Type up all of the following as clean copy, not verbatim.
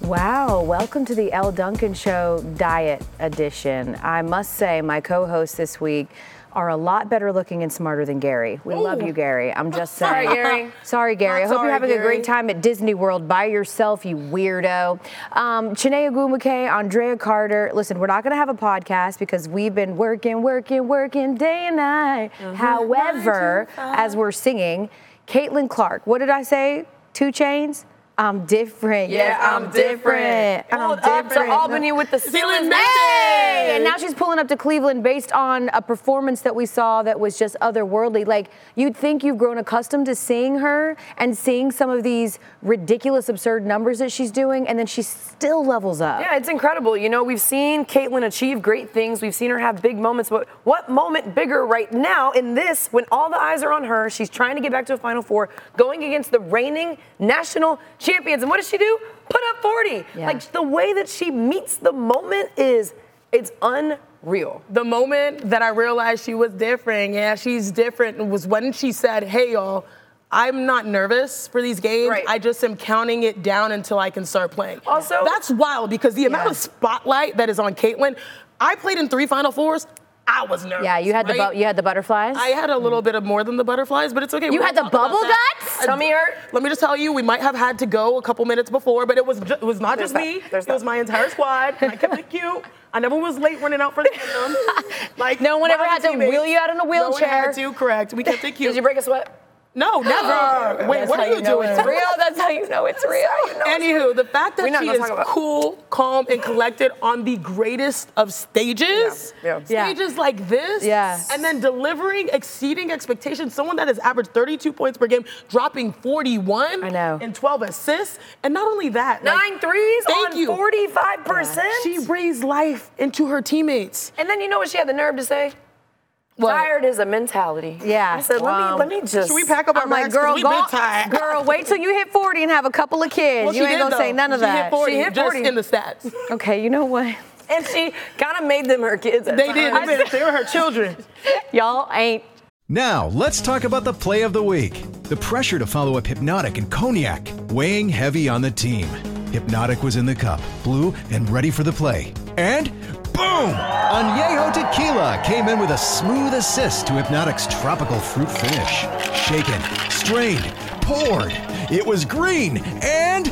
Wow, welcome to the Elle Duncan Show Diet Edition. I must say, my co-hosts this week are a lot better looking and smarter than Gary. We love you, Gary. I'm just saying. Sorry, Gary. Sorry, Gary. I hope you're having a great time at Disney World by yourself, you weirdo. Chiney Ogwumike, Andrea Carter. Listen, we're not going to have a podcast because we've been working day and night. However, as we're singing, Caitlin Clark, what did I say? 2 Chainz? I'm different. Yeah, yes, I'm different. Pulled up to Albany with the ceiling. Hey! And now she's pulling up to Cleveland based on a performance that we saw that was just otherworldly. Like, you'd think you've grown accustomed to seeing her and seeing some of these ridiculous, absurd numbers that she's doing, and then she still levels up. Yeah, it's incredible. You know, we've seen Caitlin achieve great things. We've seen her have big moments, but what moment bigger right now in this, when all the eyes are on her, she's trying to get back to a Final Four, going against the reigning national champions. And what does she do? Put up 40. Yeah. Like, the way that she meets the moment it's unreal. The moment that I realized she was different, she's different, was when she said, hey, y'all, I'm not nervous for these games. Right. I just am counting it down until I can start playing. Also, that's wild because the amount of spotlight that is on Caitlin, I played in 3 Final Fours. I was nervous. Yeah, you had the butterflies. I had a little bit of more than the butterflies, but it's okay. You had the bubble guts? Tummy hurt? Let me just tell you, we might have had to go a couple minutes before, but it was not just me. There's it was my entire squad. And I kept it cute. I never was late running out for the anthem. Like, no one ever had to wheel you out in a wheelchair. No one had to, correct. We kept it cute. Did you break a sweat? No, never. Wait, what are you doing? It's real. That's how you know it's real. Anywho, the fact that she is cool, calm, and collected on the greatest of stages, stages like this, and then delivering, exceeding expectations. Someone that has averaged 32 points per game, dropping 41 and 12 assists. And not only that, 9 threes on 45%. Yeah. She breathes life into her teammates. And then you know what she had the nerve to say? What? Tired is a mentality. Yeah. I said, let me just. Should we pack up our bags? Girl, we been tired. Girl, wait till you hit 40 and have a couple of kids. Well, you ain't gonna say none of that. She hit 40, she hit 40. Just in the stats. Okay, you know what? And she kind of made them her kids. They did. They were her children. Y'all ain't. Now, let's talk about the play of the week. The pressure to follow up Hypnotic and Cognac, weighing heavy on the team. Hypnotic was in the cup, blue, and ready for the play. And boom! Añejo Tequila came in with a smooth assist to Hypnotic's tropical fruit finish. Shaken, strained, poured. It was green and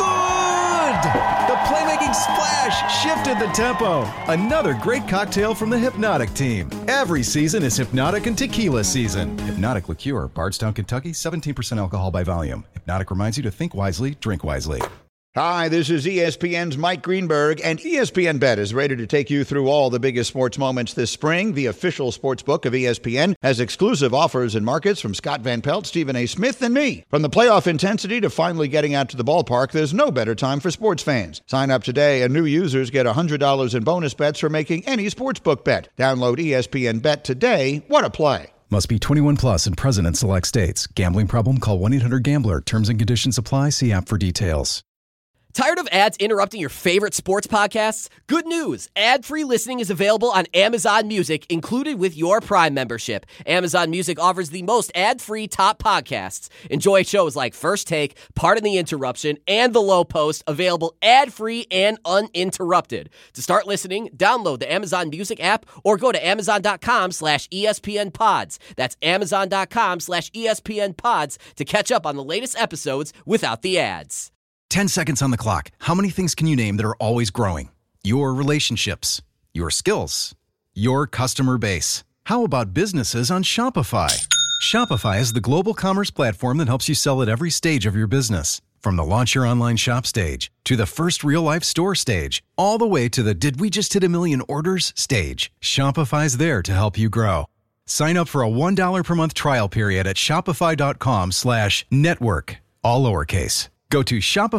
good! The playmaking splash shifted the tempo. Another great cocktail from the Hypnotic team. Every season is Hypnotic and Tequila season. Hypnotic Liqueur, Bardstown, Kentucky, 17% alcohol by volume. Hypnotic reminds you to think wisely, drink wisely. Hi, this is ESPN's Mike Greenberg, and ESPN Bet is ready to take you through all the biggest sports moments this spring. The official sports book of ESPN has exclusive offers and markets from Scott Van Pelt, Stephen A. Smith, and me. From the playoff intensity to finally getting out to the ballpark, there's no better time for sports fans. Sign up today, and new users get $100 in bonus bets for making any sportsbook bet. Download ESPN Bet today. What a play. Must be 21 plus and present in select states. Gambling problem? Call 1-800-GAMBLER. Terms and conditions apply. See app for details. Tired of ads interrupting your favorite sports podcasts? Good news! Ad-free listening is available on Amazon Music, included with your Prime membership. Amazon Music offers the most ad-free top podcasts. Enjoy shows like First Take, Pardon the Interruption, and The Low Post, available ad-free and uninterrupted. To start listening, download the Amazon Music app or go to amazon.com/ESPN Pods. That's amazon.com/ESPN Pods to catch up on the latest episodes without the ads. 10 seconds on the clock. How many things can you name that are always growing? Your relationships, your skills, your customer base. How about businesses on Shopify? Shopify is the global commerce platform that helps you sell at every stage of your business. From the launch your online shop stage, to the first real-life store stage, all the way to the did we just hit a million orders stage. Shopify's there to help you grow. Sign up for a $1 per month trial period at shopify.com/network, all lowercase. Go to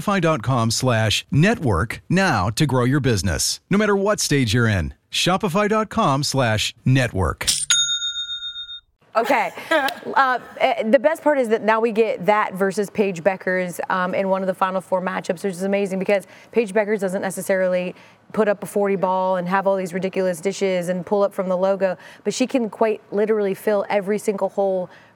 shopify.com/network now to grow your business, no matter what stage you're in. Shopify.com/network. Okay. The best part is that now we get that versus Paige Bueckers in one of the Final Four matchups, which is amazing because Paige Bueckers doesn't necessarily put up a 40 ball and have all these ridiculous dishes and pull up from the logo, but she can quite literally fill every single hole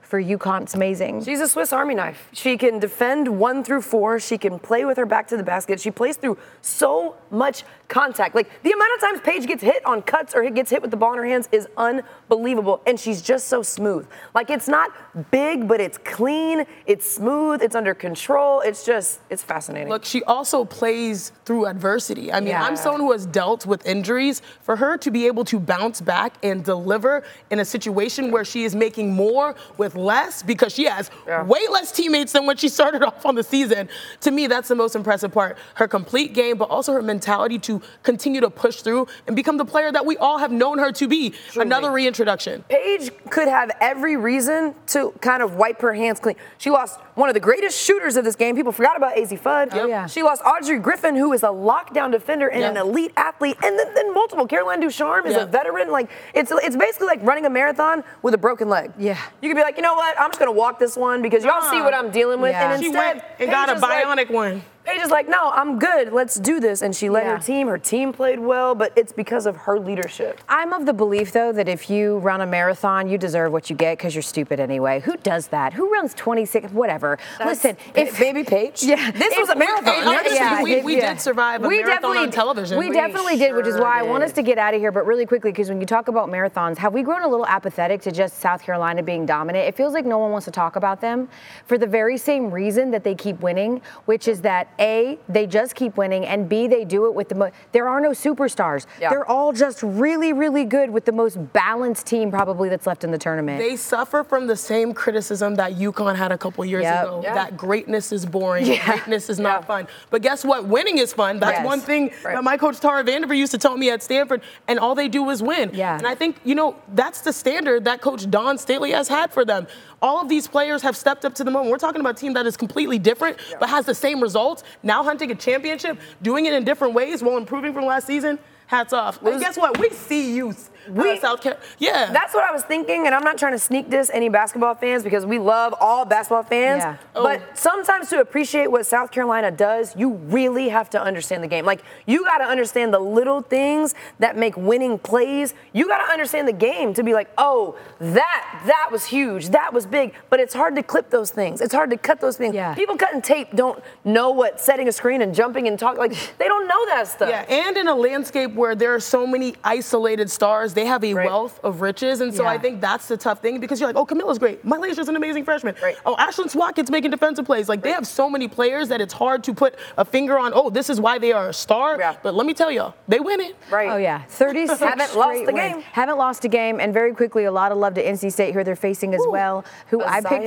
for UConn. It's amazing. She's a Swiss Army knife. She can defend 1 through 4. She can play with her back to the basket. She plays through so much contact. Like, the amount of times Paige gets hit on cuts or gets hit with the ball in her hands is unbelievable. And she's just so smooth. Like, it's not big, but it's clean. It's smooth. It's under control. It's fascinating. Look, she also plays through adversity. I mean, I'm someone who has dealt with injuries. For her to be able to bounce back and deliver in a situation where she is making more with less because she has way less teammates than when she started off on the season, to me, that's the most impressive part. Her complete game, but also her mentality to continue to push through and become the player that we all have known her to be. Truly. Another reintroduction. Paige could have every reason to kind of wipe her hands clean. She lost one of the greatest shooters of this game. People forgot about Azzi Fudd. Oh, yeah. She lost Audrey Griffin, who is a lockdown defender and an elite athlete, and then multiple. Caroline Ducharme is a veteran. Like, it's basically like running a marathon with a broken leg. Yeah. You could be like, you know what? I'm just going to walk this one because y'all see what I'm dealing with. Yeah. And instead, she got a bionic one. Paige is like, no, I'm good. Let's do this. And she led her team. Her team played well, but it's because of her leadership. I'm of the belief, though, that if you run a marathon, you deserve what you get because you're stupid anyway. Who does that? Who runs 26? Whatever. Listen, if baby Paige. Yeah, this was a marathon. We did survive a marathon on television. We definitely did, which is why I want us to get out of here. But really quickly, because when you talk about marathons, have we grown a little apathetic to just South Carolina being dominant? It feels like no one wants to talk about them for the very same reason that they keep winning, which is that A, they just keep winning, and B, they do it with there are no superstars. Yeah. They're all just really, really good with the most balanced team probably that's left in the tournament. They suffer from the same criticism that UConn had a couple years ago, that greatness is boring, greatness is not fun. But guess what? Winning is fun. That's one thing that my coach Tara Vanderveer used to tell me at Stanford, and all they do is win. Yeah. And I think, that's the standard that Coach Dawn Staley has had for them. All of these players have stepped up to the moment. We're talking about a team that is completely different, but has the same results. Now hunting a championship, doing it in different ways while improving from last season. Hats off. And guess what? We see youth. South Carolina. Yeah. That's what I was thinking, and I'm not trying to sneak diss any basketball fans because we love all basketball fans. Yeah. But sometimes to appreciate what South Carolina does, you really have to understand the game. Like, you got to understand the little things that make winning plays. You got to understand the game to be like, oh, that was huge. That was big. But it's hard to clip those things. It's hard to cut those things. Yeah. People cutting tape don't know what setting a screen and jumping and talking. Like, they don't know that stuff. Yeah, and in a landscape where there are so many isolated stars, they have a wealth of riches. And so I think that's the tough thing because you're like, oh, Camilla's great. Mylacia's an amazing freshman. Oh, Ashlyn Swatkett's making defensive plays. Like, they have so many players that it's hard to put a finger on, oh, this is why they are a star. Yeah. But let me tell you, they win it. Oh, yeah. 36 Haven't lost the game. Haven't lost a game. And very quickly, a lot of love to NC State, who they're facing as well, who I picked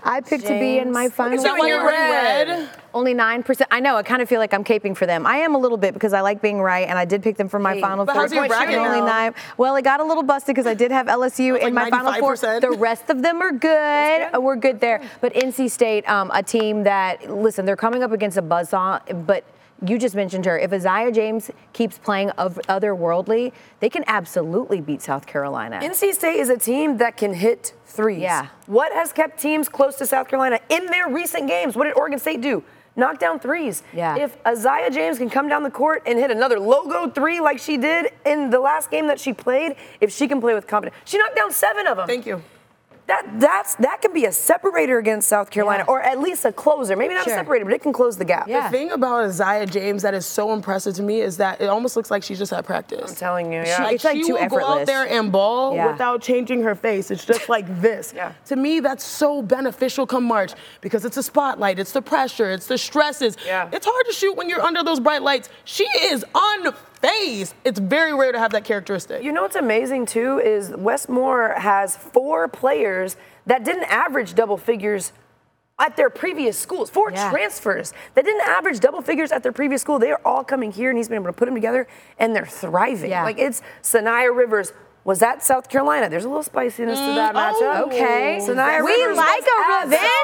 to be in my final. Is that when you're red? Only 9%. I know. I kind of feel like I'm caping for them. I am a little bit because I like being right, and I did pick them for my Final Four. How's your bracket only 9. Well, it got a little busted because I did have LSU in my Final Four. The rest of them are good. We're good there. But NC State, a team that, listen, they're coming up against a buzzsaw, but you just mentioned her. If Isaiah James keeps playing otherworldly, they can absolutely beat South Carolina. NC State is a team that can hit threes. Yeah. What has kept teams close to South Carolina in their recent games? What did Oregon State do? Knock down threes. Yeah. If Isaiah James can come down the court and hit another logo 3 like she did in the last game that she played, if she can play with confidence, she knocked down 7 of them. Thank you. That could be a separator against South Carolina, or at least a closer. Maybe not a separator, but it can close the gap. The thing about Isaiah James that is so impressive to me is that it almost looks like she's just at practice. I'm telling you, it's like she too will effortless. go out there and ball without changing her face. It's just like this. To me, that's so beneficial come March because it's a spotlight, it's the pressure, it's the stresses. It's hard to shoot when you're under those bright lights. She is unfazed. It's very rare to have that characteristic. You know what's amazing too is Westmore has 4 players that didn't average double figures at their previous schools. 4 transfers that didn't average double figures at their previous school. They are all coming here, and he's been able to put them together, and they're thriving. Like, it's Sanaya Rivers. Was that South Carolina? There's a little spiciness to that matchup. Okay. Sanaya we Rivers like a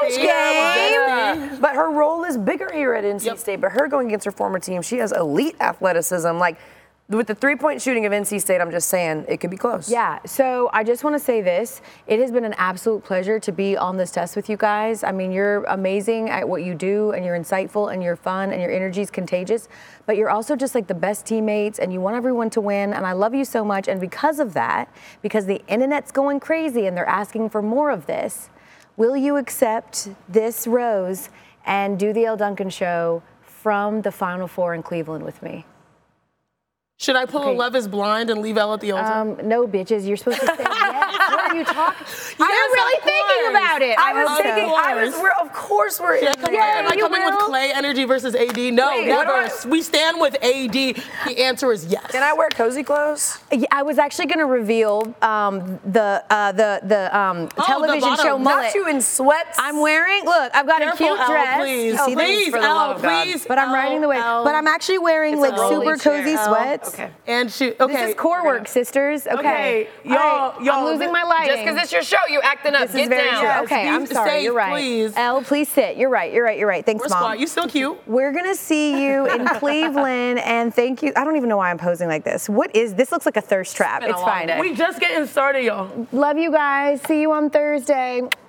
revenge game. But her role is bigger here at NC State. But her going against her former team, she has elite athleticism. Like, with the 3-point shooting of NC State, I'm just saying it could be close. Yeah, so I just want to say this. It has been an absolute pleasure to be on this test with you guys. I mean, you're amazing at what you do, and you're insightful, and you're fun, and your energy is contagious. But you're also just like the best teammates, and you want everyone to win, and I love you so much. And because of that, because the internet's going crazy and they're asking for more of this, will you accept this rose and do the Elle Duncan show from the Final Four in Cleveland with me? Should I pull a Love is Blind and leave Elle at the altar? No, bitches. You're supposed to say yes. What are you talking? Yes, I'm really thinking about it. Of course we're in there. Am I coming with Clay energy versus AD? No, Wait, never. We stand with AD. The answer is yes. Can I wear cozy clothes? Yeah, I was actually going to reveal the television show Mullet. Not you in sweats. I'm wearing, look, I've got a cute dress. Please, you see please, this? please. But I'm riding the wave. But I'm actually wearing like super cozy sweats. Okay. And this is core work, sisters. Okay. Y'all, I'm losing my lighting. Just because it's your show, you acting up. Get down. Yes, okay, I'm sorry. Safe, you're right. Please. Elle, please sit. You're right. Thanks, We're Mom. Squat. You still cute. We're gonna see you in Cleveland, and thank you. I don't even know why I'm posing like this. What is this? Looks like a thirst trap. It's fine. We just getting started, y'all. Love you guys. See you on Thursday.